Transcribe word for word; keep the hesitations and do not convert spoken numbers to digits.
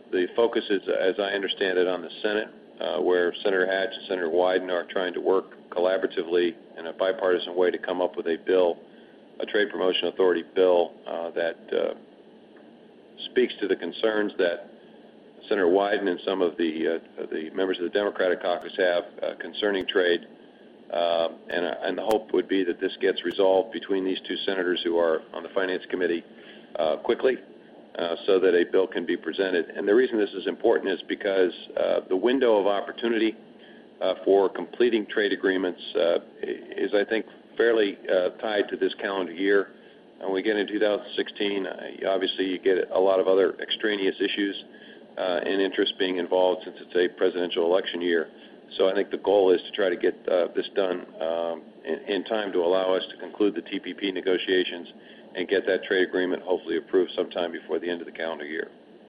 the focus is, as I understand it, on the Senate, uh, where Senator Hatch and Senator Wyden are trying to work collaboratively in a bipartisan way to come up with a bill, a trade promotion authority bill uh, that uh, speaks to the concerns that Senator Wyden and some of the uh, the members of the Democratic caucus have uh, concerning trade. Uh, and, uh, and the hope would be that this gets resolved between these two senators who are on the Finance Committee uh, quickly uh, so that a bill can be presented. And the reason this is important is because uh, the window of opportunity uh, for completing trade agreements uh, is, I think, fairly uh, tied to this calendar year. And when we get into two thousand sixteen, uh, obviously you get a lot of other extraneous issues uh, and interest being involved since it's a presidential election year. So I think the goal is to try to get uh, this done um, in, in time to allow us to conclude the T P P negotiations and get that trade agreement hopefully approved sometime before the end of the calendar year.